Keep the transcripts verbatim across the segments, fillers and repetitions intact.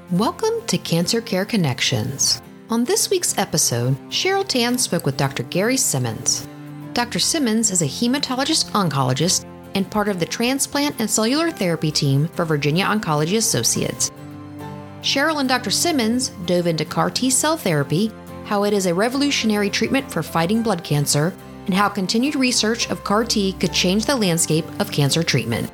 Welcome to Cancer Care Connections. On this week's episode, Cheryl Tan spoke with Doctor Gary Simmons. Doctor Simmons is a hematologist-oncologist and part of the transplant and cellular therapy team for Virginia Oncology Associates. Cheryl and Doctor Simmons dove into CAR T-cell therapy, how it is a revolutionary treatment for fighting blood cancer, and how continued research of CAR T could change the landscape of cancer treatment.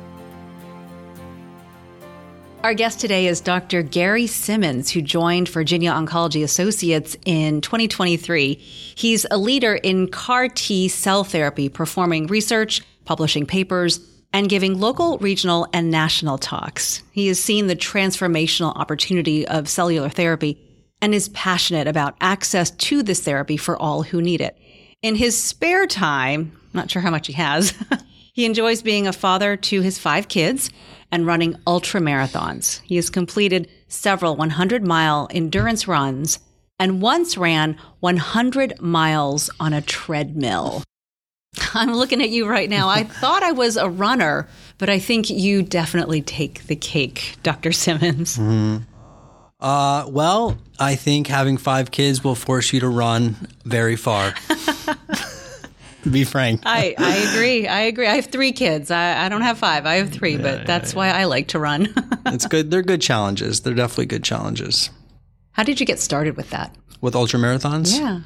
Our guest today is Doctor Gary Simmons, who joined Virginia Oncology Associates in twenty twenty-three. He's a leader in CAR T cell therapy, performing research, publishing papers, and giving local, regional, and national talks. He has seen the transformational opportunity of cellular therapy and is passionate about access to this therapy for all who need it. In his spare time, not sure how much he has, he enjoys being a father to his five kids and running ultra marathons. He has completed several hundred mile endurance runs and once ran one hundred miles on a treadmill. I'm looking at you right now. I thought I was a runner, but I think you definitely take the cake, Doctor Simmons. Mm-hmm. Uh, well, I think having five kids will force you to run very far. To be frank. I, I agree. I agree. I have three kids. I, I don't have five. I have three, yeah, but that's yeah, yeah. why I like to run. It's good. They're good challenges. They're definitely good challenges. How did you get started with that? With ultra marathons? Yeah.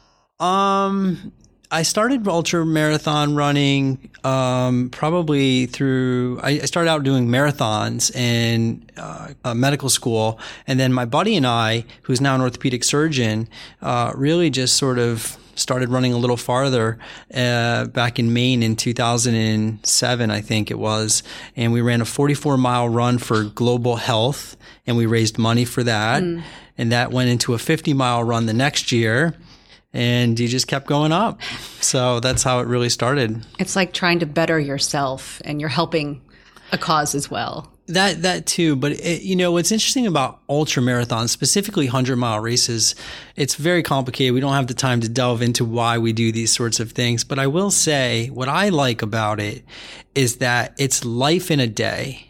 Um, I started ultra marathon running um, probably through, I, I started out doing marathons in uh, uh, medical school. And then my buddy and I, who's now an orthopedic surgeon, uh, really just sort of started running a little farther uh, back in Maine in two thousand seven, I think it was. And we ran a forty-four mile run for Global Health, and we raised money for that. Mm. And that went into a fifty mile run the next year. And you just kept going up. So that's how it really started. It's like trying to better yourself, and you're helping a cause as well. That that too, but it, you know what's interesting about ultra marathons, specifically hundred mile races, it's very complicated. We don't have the time to delve into why we do these sorts of things. But I will say what I like about it is that it's life in a day,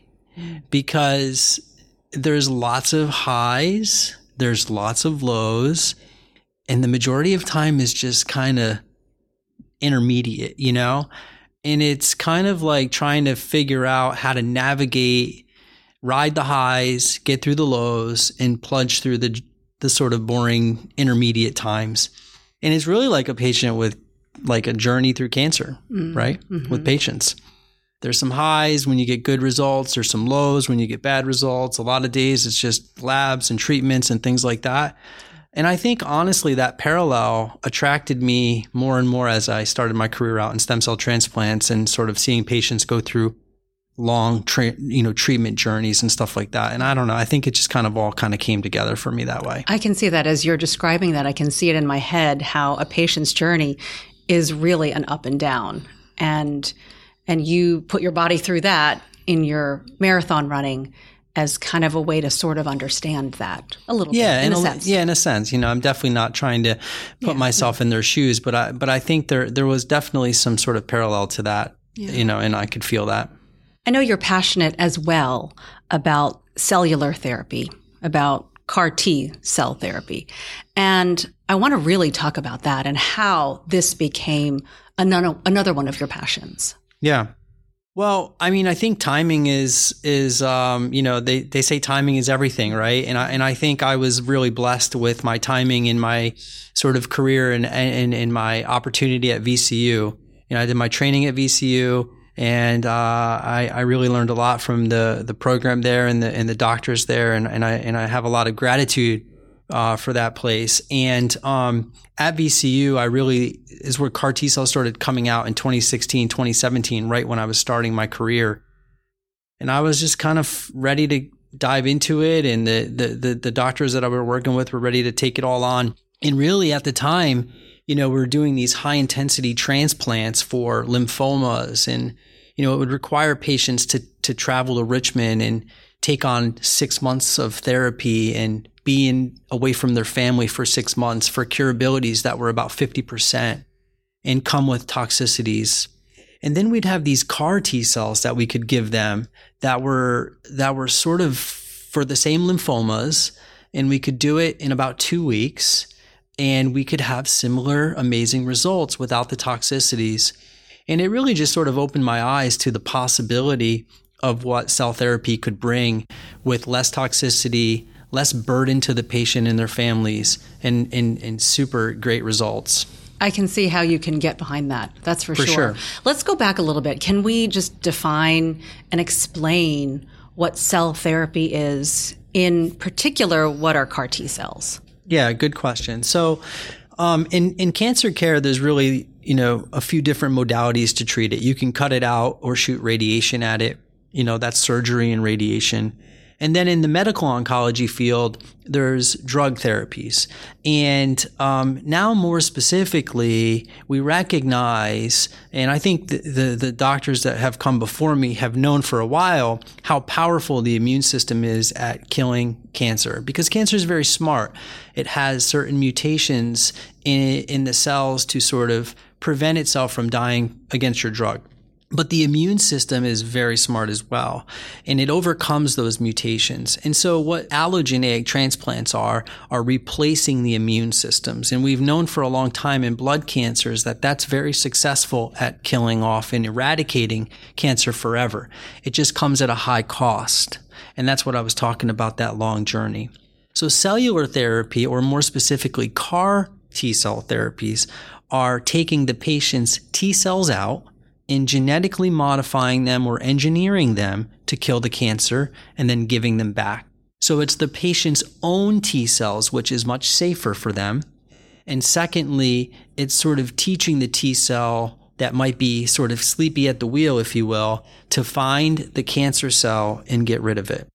because there's lots of highs, there's lots of lows, and the majority of time is just kind of intermediate, you know. And it's kind of like trying to figure out how to navigate, ride the highs, get through the lows, and plunge through the the sort of boring intermediate times. And it's really like a patient with like a journey through cancer, mm-hmm. right? Mm-hmm. With patients. There's some highs when you get good results. There's some lows when you get bad results. A lot of days it's just labs and treatments and things like that. And I think, honestly, that parallel attracted me more and more as I started my career out in stem cell transplants and sort of seeing patients go through long, tra- you know, treatment journeys and stuff like that. And I don't know, I think it just kind of all kind of came together for me that way. I can see that as you're describing that. I can see it in my head how a patient's journey is really an up and down. And, and you put your body through that in your marathon running as kind of a way to sort of understand that a little yeah, bit, in, in a, a sense. Yeah, in a sense. You know, I'm definitely not trying to put yeah, myself yeah. in their shoes, but I but I think there there was definitely some sort of parallel to that, yeah. you know, and I could feel that. I know you're passionate as well about cellular therapy, about CAR T cell therapy. And I want to really talk about that and how this became another, another one of your passions. Yeah. Well, I mean, I think timing is, is, um, you know, they, they say timing is everything, right? And I, and I think I was really blessed with my timing in my sort of career and, and, and my opportunity at V C U. You know, I did my training at V C U, and, uh, I, I really learned a lot from the, the program there and the, and the doctors there. And, and I, and I have a lot of gratitude, uh, for that place. And, um, at V C U, I really is where CAR T cells started coming out in twenty sixteen, twenty seventeen, right when I was starting my career. And I was just kind of ready to dive into it. And the, the, the, the doctors that I was working with were ready to take it all on. And really at the time, you know, we were doing these high intensity transplants for lymphomas, and, you know, it would require patients to, to travel to Richmond and take on six months of therapy and be in, away from their family for six months for curabilities that were about fifty percent and come with toxicities. And then we'd have these CAR T cells that we could give them that were, that were sort of for the same lymphomas, and we could do it in about two weeks, and we could have similar amazing results without the toxicities. And it really just sort of opened my eyes to the possibility of what cell therapy could bring with less toxicity, less burden to the patient and their families, and, and, and super great results. I can see how you can get behind that. That's for, For sure. sure. Let's go back a little bit. Can we just define and explain what cell therapy is, in particular, what are CAR T cells? Yeah, good question. So um, in, in cancer care, there's really, you know, a few different modalities to treat it. You can cut it out or shoot radiation at it. You know, that's surgery and radiation. And then in the medical oncology field, there's drug therapies. And um, now more specifically, we recognize, and I think the, the, the doctors that have come before me have known for a while how powerful the immune system is at killing cancer. Because cancer is very smart. It has certain mutations in, in the cells to sort of prevent itself from dying against your drug. But the immune system is very smart as well, and it overcomes those mutations. And so what allogeneic transplants are, are replacing the immune systems. And we've known for a long time in blood cancers that that's very successful at killing off and eradicating cancer forever. It just comes at a high cost. And that's what I was talking about, that long journey. So cellular therapy, or more specifically CAR T cell therapies, are taking the patient's T cells out and genetically modifying them or engineering them to kill the cancer and then giving them back. So it's the patient's own T cells, which is much safer for them. And secondly, it's sort of teaching the T cell that might be sort of sleepy at the wheel, if you will, to find the cancer cell and get rid of it.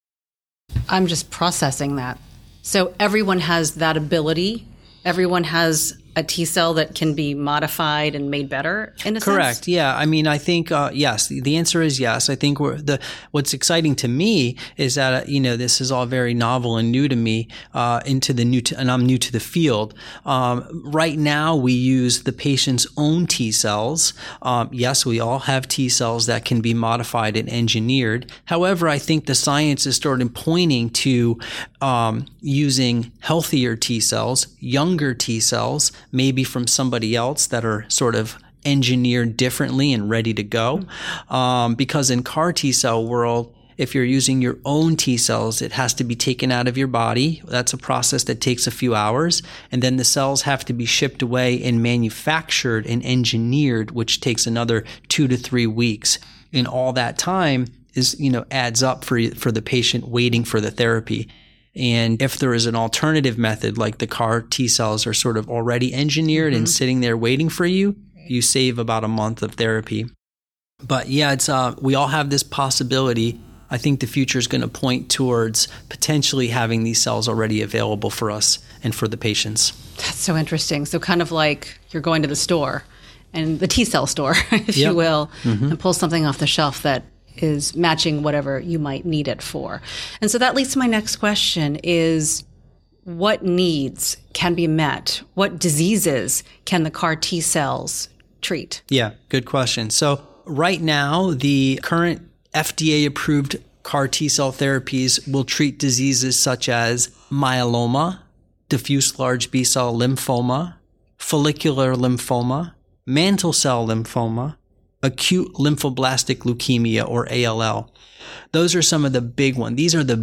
I'm just processing that. So everyone has that ability. Everyone has a T cell that can be modified and made better, in a sense? Correct. Yeah. I mean, I think, uh, yes, the answer is yes. I think we're, the what's exciting to me is that, uh, you know, this is all very novel and new to me, uh, into the new, to, and I'm new to the field. Um, right now we use the patient's own T cells. Um, yes, we all have T cells that can be modified and engineered. However, I think the science is starting pointing to, um, using healthier T cells, younger T cells, maybe from somebody else that are sort of engineered differently and ready to go. Um, because in CAR T cell world, if you're using your own T cells, it has to be taken out of your body. That's a process that takes a few hours. And then the cells have to be shipped away and manufactured and engineered, which takes another two to three weeks. And all that time is, you know, adds up for, for the patient waiting for the therapy. And if there is an alternative method, like the CAR T cells are sort of already engineered mm-hmm. and sitting there waiting for you, you save about a month of therapy. But yeah, it's uh, we all have this possibility. I think the future is going to point towards potentially having these cells already available for us and for the patients. That's so interesting. So kind of like you're going to the store, and the T cell store, if yep. you will, mm-hmm. and pull something off the shelf that is matching whatever you might need it for. And so that leads to my next question is, what needs can be met? What diseases can the CAR T cells treat? Yeah, good question. So right now, the current F D A-approved CAR T cell therapies will treat diseases such as myeloma, diffuse large B-cell lymphoma, follicular lymphoma, mantle cell lymphoma, acute lymphoblastic leukemia, or A L L. Those are some of the big ones. These are the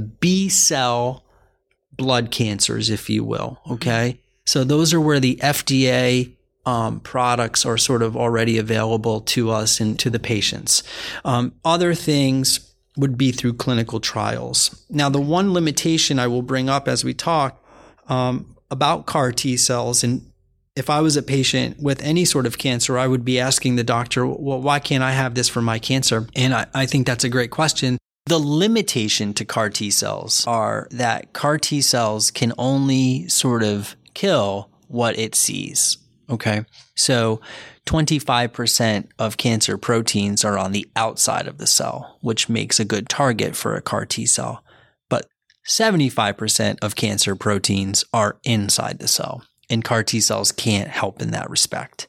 B-cell blood cancers, if you will, okay? So those are where the F D A um, products are sort of already available to us and to the patients. Um, other things would be through clinical trials. Now, the one limitation I will bring up as we talk um, about CAR T cells, and if I was a patient with any sort of cancer, I would be asking the doctor, well, why can't I have this for my cancer? And I, I think that's a great question. The limitation to CAR T cells are that CAR T cells can only sort of kill what it sees. Okay. So twenty-five percent of cancer proteins are on the outside of the cell, which makes a good target for a CAR T cell. But seventy-five percent of cancer proteins are inside the cell. And CAR T cells can't help in that respect.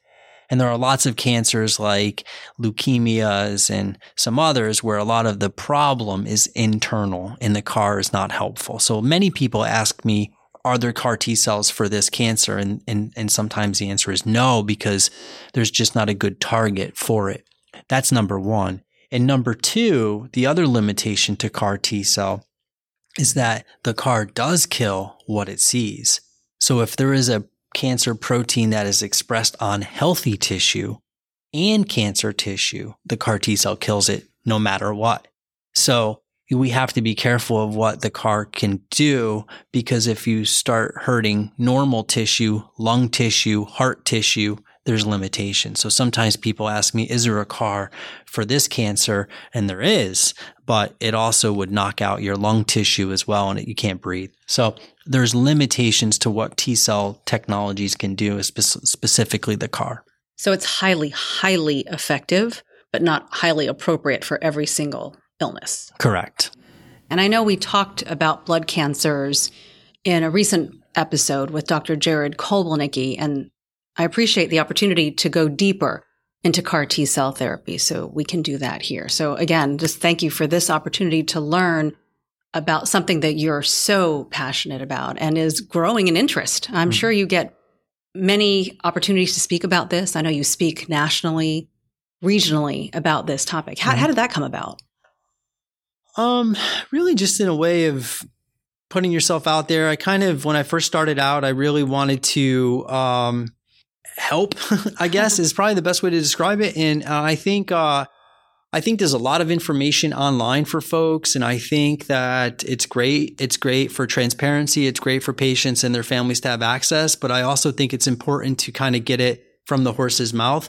And there are lots of cancers like leukemias and some others where a lot of the problem is internal and the C A R is not helpful. So many people ask me, are there C A R T cells for this cancer? And, and, and sometimes the answer is no, because there's just not a good target for it. That's number one. And number two, the other limitation to C A R T cell is that the C A R does kill what it sees. So if there is a cancer protein that is expressed on healthy tissue and cancer tissue, the C A R T cell kills it no matter what. So we have to be careful of what the C A R can do, because if you start hurting normal tissue, lung tissue, heart tissue, there's limitations. So sometimes people ask me, is there a C A R for this cancer? And there is, but it also would knock out your lung tissue as well, and you can't breathe. So there's limitations to what T cell technologies can do, spe- specifically the C A R. So it's highly, highly effective, but not highly appropriate for every single illness. Correct. And I know we talked about blood cancers in a recent episode with Doctor Jared Kolbelnicki, and I appreciate the opportunity to go deeper into C A R T cell therapy, so we can do that here. So again, just thank you for this opportunity to learn about something that you're so passionate about and is growing in interest. I'm mm-hmm. sure you get many opportunities to speak about this. I know you speak nationally, regionally about this topic. How, mm-hmm. how did that come about? Um, really just in a way of putting yourself out there. I kind of, when I first started out, I really wanted to, um, help, I guess is probably the best way to describe it. And uh, I think, uh, I think there's a lot of information online for folks. And I think that it's great. It's great for transparency. It's great for patients and their families to have access. But I also think it's important to kind of get it from the horse's mouth.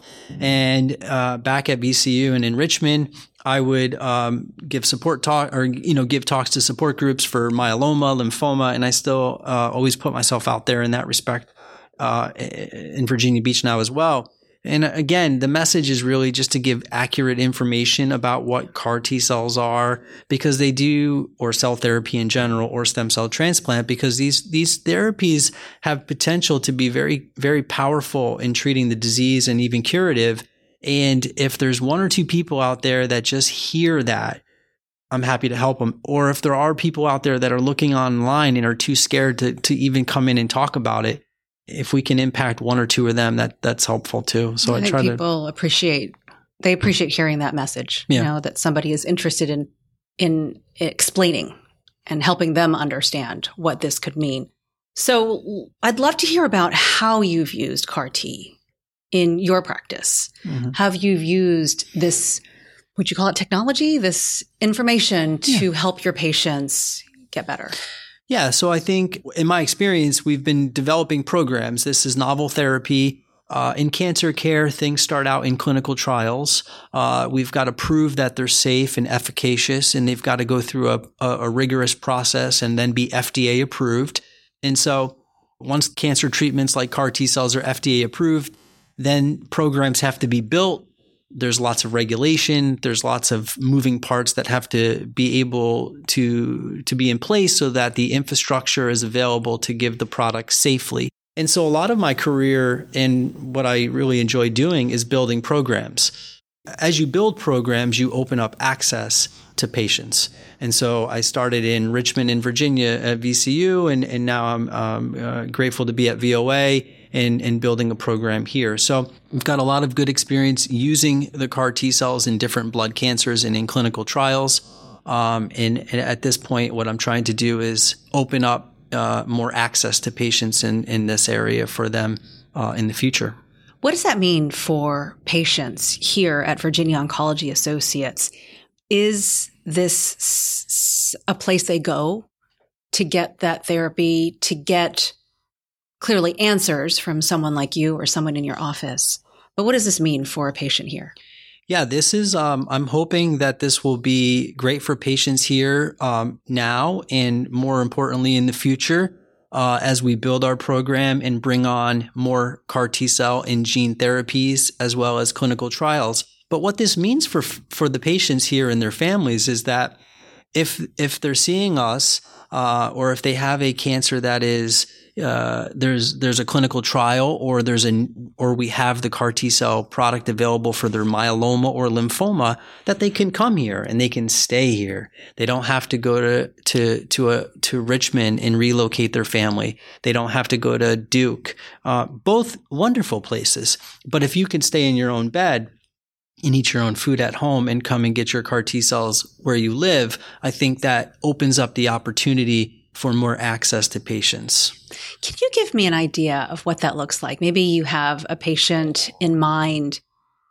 And uh, back at V C U and in Richmond, I would um, give support talk or, you know, give talks to support groups for myeloma, lymphoma. And I still uh, always put myself out there in that respect uh, in Virginia Beach now as well. And again, the message is really just to give accurate information about what C A R T cells are, because they do, or cell therapy in general, or stem cell transplant, because these, these therapies have potential to be very, very powerful in treating the disease and even curative. And if there's one or two people out there that just hear that, I'm happy to help them. Or if there are people out there that are looking online and are too scared to, to even come in and talk about it, if we can impact one or two of them, that that's helpful too. So I, I try people to people appreciate, they appreciate hearing that message, yeah. you know, that somebody is interested in, in explaining and helping them understand what this could mean. So I'd love to hear about how you've used C A R T in your practice. Mm-hmm. Have you used this, would you call it technology, this information to yeah. help your patients get better? Yeah. So I think in my experience, we've been developing programs. This is novel therapy. Uh, in cancer care, things start out in clinical trials. Uh, we've got to prove that they're safe and efficacious, and they've got to go through a, a, a rigorous process and then be F D A approved. And so once cancer treatments like C A R T cells are F D A approved, then programs have to be built. There's lots of regulation. There's lots of moving parts that have to be able to, to be in place so that the infrastructure is available to give the product safely. And so a lot of my career and what I really enjoy doing is building programs. As you build programs, you open up access to patients. And so I started in Richmond in Virginia at V C U, and, and now I'm um, uh, grateful to be at V O A. And, and building a program here. So we've got a lot of good experience using the C A R T cells in different blood cancers and in clinical trials. Um, and, and at this point, what I'm trying to do is open up uh, more access to patients in, in this area for them uh, in the future. What does that mean for patients here at Virginia Oncology Associates? Is this s- a place they go to get that therapy, to get clearly answers from someone like you or someone in your office? But what does this mean for a patient here? Yeah, this is, um, I'm hoping that this will be great for patients here um, now, and more importantly in the future uh, as we build our program and bring on more C A R T cell and gene therapies as well as clinical trials. But what this means for for the patients here and their families is that if if they're seeing us, uh, or if they have a cancer that is uh, there's there's a clinical trial, or there's an or we have the C A R T cell product available for their myeloma or lymphoma, that they can come here and they can stay here. They don't have to go to to to a to Richmond and relocate their family. They don't have to go to Duke. Uh, both wonderful places. But if you can stay in your own bed and eat your own food at home and come and get your C A R T cells where you live, I think that opens up the opportunity for more access to patients. Can you give me an idea of what that looks like? Maybe you have a patient in mind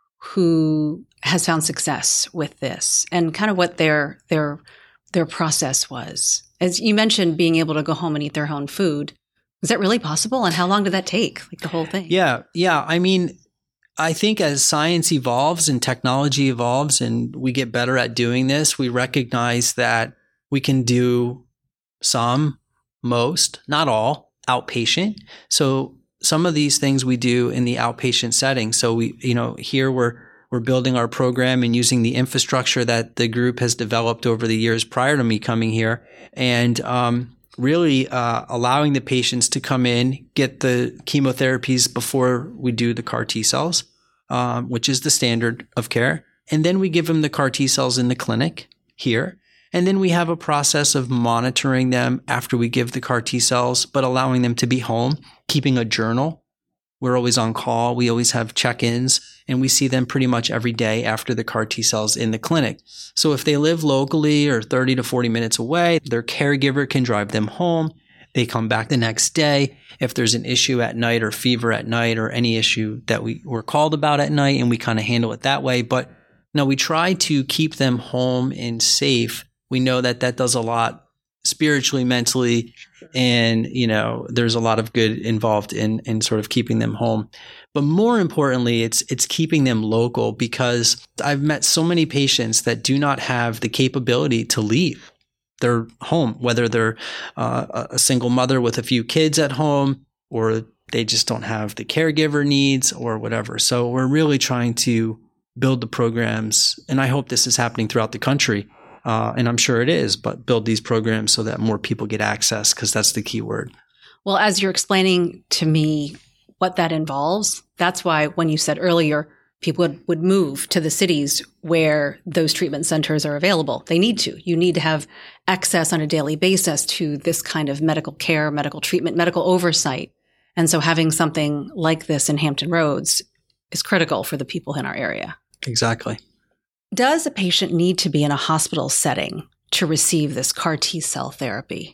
who has found success with this, and kind of what their their their process was. As you mentioned, being able to go home and eat their own food. Is that really possible? And how long did that take? Like the whole thing? Yeah. Yeah. I mean, I think as science evolves and technology evolves and we get better at doing this, we recognize that we can do some, most, not all, outpatient. So some of these things we do in the outpatient setting. So we, you know, here we're we're building our program and using the infrastructure that the group has developed over the years prior to me coming here, and um, really uh, allowing the patients to come in, get the chemotherapies before we do the C A R T cells, um, which is the standard of care. And then we give them the C A R T cells in the clinic here. And then we have a process of monitoring them after we give the C A R T cells, but allowing them to be home, keeping a journal. We're always on call. We always have check-ins, and we see them pretty much every day after the C A R T cells in the clinic. So if they live locally or thirty to forty minutes away, their caregiver can drive them home. They come back the next day. If there's an issue at night or fever at night or any issue that we were called about at night, and we kind of handle it that way. But no, we try to keep them home and safe. We know that that does a lot spiritually, mentally, and, you know, there's a lot of good involved in, in sort of keeping them home. But more importantly, it's, it's keeping them local, because I've met so many patients that do not have the capability to leave their home, whether they're uh, a single mother with a few kids at home, or they just don't have the caregiver needs or whatever. So we're really trying to build the programs, and I hope this is happening throughout the country. Uh, and I'm sure it is, but build these programs so that more people get access, because that's the key word. Well, as you're explaining to me what that involves, that's why when you said earlier, people would, would move to the cities where those treatment centers are available. They need to. You need to have access on a daily basis to this kind of medical care, medical treatment, medical oversight. And so having something like this in Hampton Roads is critical for the people in our area. Exactly. Does a patient need to be in a hospital setting to receive this C A R T cell therapy?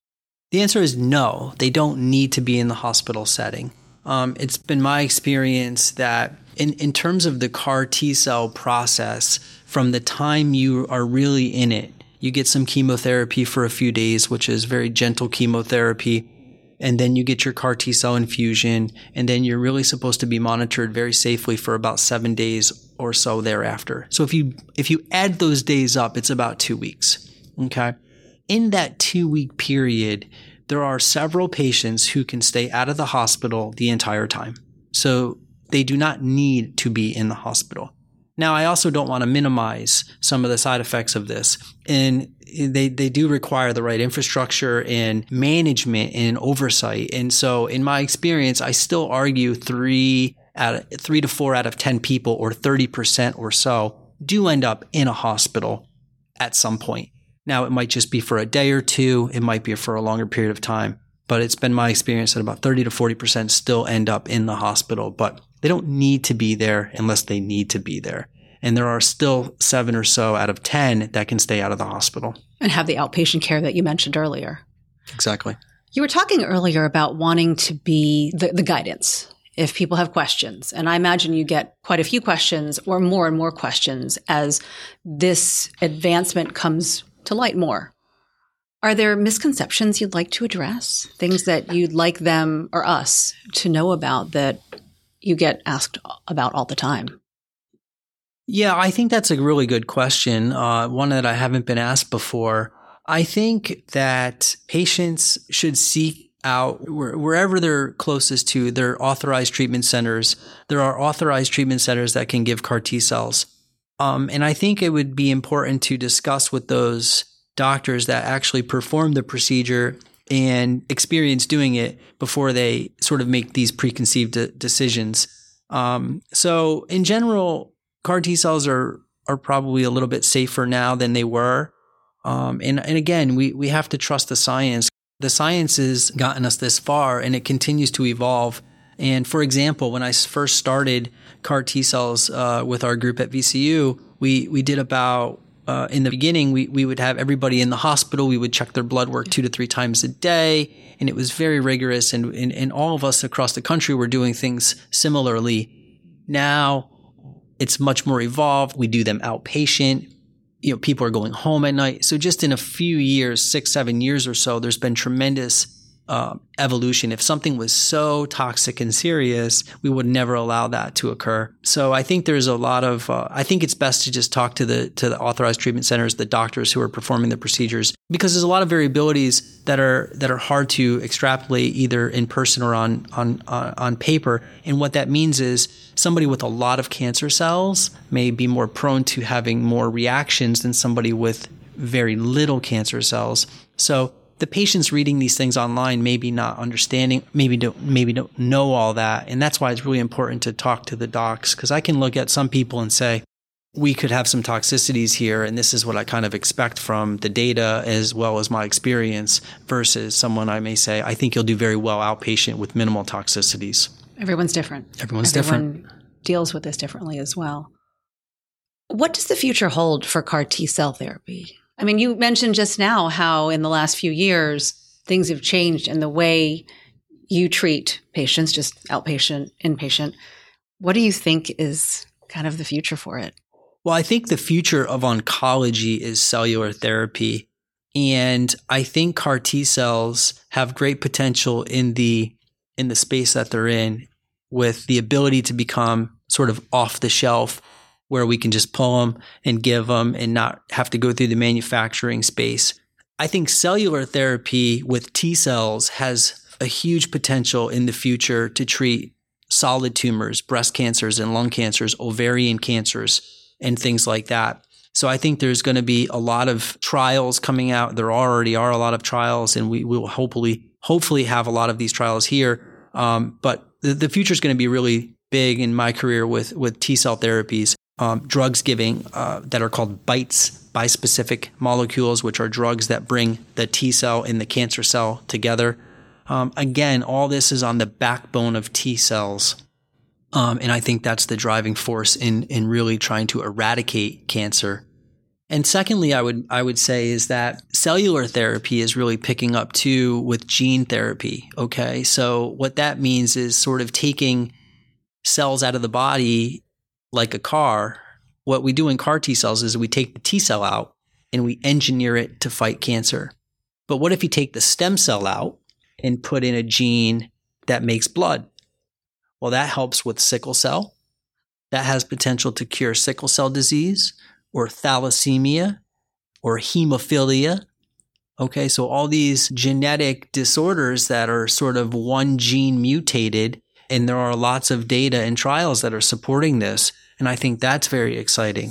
The answer is no. They don't need to be in the hospital setting. Um, it's been my experience that in, in terms of the C A R T cell process, from the time you are really in it, you get some chemotherapy for a few days, which is very gentle chemotherapy. And then you get your C A R T cell infusion, and then you're really supposed to be monitored very safely for about seven days or so thereafter. So if you if you add those days up, it's about two weeks. Okay. In that two-week period, there are several patients who can stay out of the hospital the entire time. So they do not need to be in the hospital. Now, I also don't want to minimize some of the side effects of this. And they, they do require the right infrastructure and management and oversight. And so in my experience, I still argue three out of, three to four out of ten people, or thirty percent or so, do end up in a hospital at some point. Now, it might just be for a day or two. It might be for a longer period of time. But it's been my experience that about thirty to forty percent still end up in the hospital. But they don't need to be there unless they need to be there. And there are still seven or so out of ten that can stay out of the hospital. And have the outpatient care that you mentioned earlier. Exactly. You were talking earlier about wanting to be the, the guidance if people have questions. And I imagine you get quite a few questions, or more and more questions, as this advancement comes to light more. Are there misconceptions you'd like to address? Things that you'd like them or us to know about that you get asked about all the time? Yeah, I think that's a really good question, uh, one that I haven't been asked before. I think that patients should seek out wherever they're closest to their authorized treatment centers. There are authorized treatment centers that can give C A R T cells. Um, and I think it would be important to discuss with those doctors that actually perform the procedure and experience doing it before they sort of make these preconceived de- decisions. Um, so in general, C A R T cells are are probably a little bit safer now than they were. Um, and, and again, we, we have to trust the science. The science has gotten us this far, and it continues to evolve. And for example, when I first started C A R T cells uh, with our group at V C U, we we did about uh, in the beginning we we would have everybody in the hospital. We would check their blood work two to three times a day, and it was very rigorous. And and, and all of us across the country were doing things similarly. Now it's much more evolved. We do them outpatient. You know, people are going home at night. So just in a few years, six, seven years or so, there's been tremendous uh, evolution. If something was so toxic and serious, we would never allow that to occur. So I think there's a lot of, uh, I think it's best to just talk to the to the authorized treatment centers, the doctors who are performing the procedures, because there's a lot of variabilities that are that are hard to extrapolate either in person or on on on, on paper. And what that means is somebody with a lot of cancer cells may be more prone to having more reactions than somebody with very little cancer cells. So the patients reading these things online maybe not understanding, maybe don't, maybe don't know all that. And that's why it's really important to talk to the docs, because I can look at some people and say, we could have some toxicities here, and this is what I kind of expect from the data as well as my experience, versus someone I may say, I think you'll do very well outpatient with minimal toxicities. Everyone's different. Everyone's Everyone different. Deals with this differently as well. What does the future hold for C A R T cell therapy? I mean, you mentioned just now how in the last few years, things have changed in the way you treat patients, just outpatient, inpatient. What do you think is kind of the future for it? Well, I think the future of oncology is cellular therapy. And I think C A R T cells have great potential in the in the space that they're in, with the ability to become sort of off the shelf, where we can just pull them and give them and not have to go through the manufacturing space. I think cellular therapy with T cells has a huge potential in the future to treat solid tumors, breast cancers and lung cancers, ovarian cancers, and things like that. So I think there's going to be a lot of trials coming out. There already are a lot of trials, and we will hopefully hopefully have a lot of these trials here. Um, but the, the future is going to be really big in my career with with T cell therapies. Um, drugs giving uh, that are called BiTEs, bispecific molecules, which are drugs that bring the T cell and the cancer cell together. Um, again, all this is on the backbone of T cells. Um, and I think that's the driving force in in really trying to eradicate cancer. And secondly, I would I would say is that cellular therapy is really picking up too with gene therapy. Okay, so what that means is sort of taking cells out of the body like a car. What we do in C A R T cells is we take the T cell out and we engineer it to fight cancer. But what if you take the stem cell out and put in a gene that makes blood? Well, that helps with sickle cell. That has potential to cure sickle cell disease or thalassemia or hemophilia. Okay, so all these genetic disorders that are sort of one gene mutated, and there are lots of data and trials that are supporting this. And I think that's very exciting.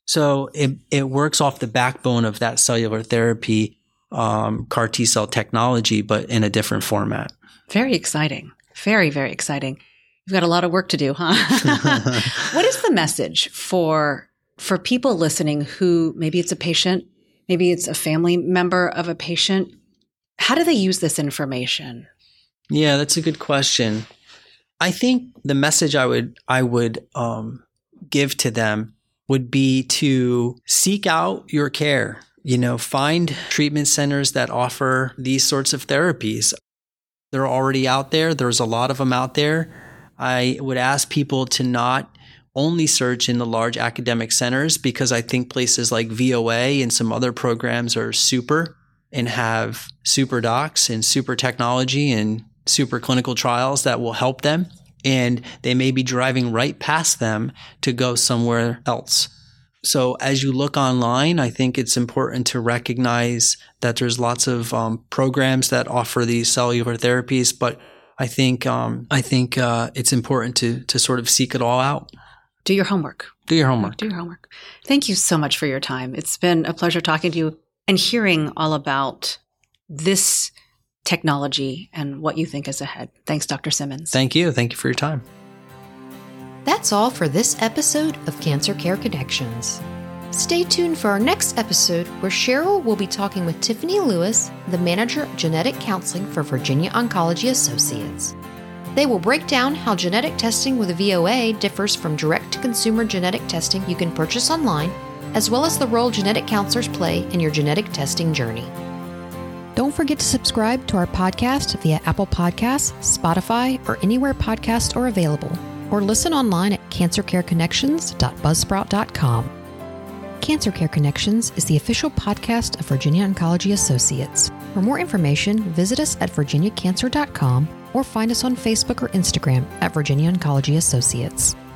So it, it works off the backbone of that cellular therapy, um, C A R T cell technology, but in a different format. Very exciting. Very, very exciting. You've got a lot of work to do, huh? What is the message for, for people listening who maybe it's a patient, maybe it's a family member of a patient? How do they use this information? Yeah, that's a good question. I think the message I would I would um, give to them would be to seek out your care. You know, find treatment centers that offer these sorts of therapies. They're already out there. There's a lot of them out there. I would ask people to not only search in the large academic centers, because I think places like V O A and some other programs are super and have super docs and super technology and super clinical trials that will help them, and they may be driving right past them to go somewhere else. So as you look online, I think it's important to recognize that there's lots of um, programs that offer these cellular therapies, but I think um, I think uh, it's important to to sort of seek it all out. Do your homework. Do your homework. Do your homework. Thank you so much for your time. It's been a pleasure talking to you. and hearing all about this technology and what you think is ahead. Thanks, Doctor Simmons. Thank you. Thank you for your time. That's all for this episode of Cancer Care Connections. Stay tuned for our next episode where Cheryl will be talking with Tiffany Lewis, the manager of genetic counseling for Virginia Oncology Associates. They will break down how genetic testing with a V O A differs from direct-to-consumer genetic testing you can purchase online, as well as the role genetic counselors play in your genetic testing journey. Don't forget to subscribe to our podcast via Apple Podcasts, Spotify, or anywhere podcasts are available, or listen online at cancer care connections dot buzzsprout dot com. Cancer Care Connections is the official podcast of Virginia Oncology Associates. For more information, visit us at virginia cancer dot com or find us on Facebook or Instagram at Virginia Oncology Associates.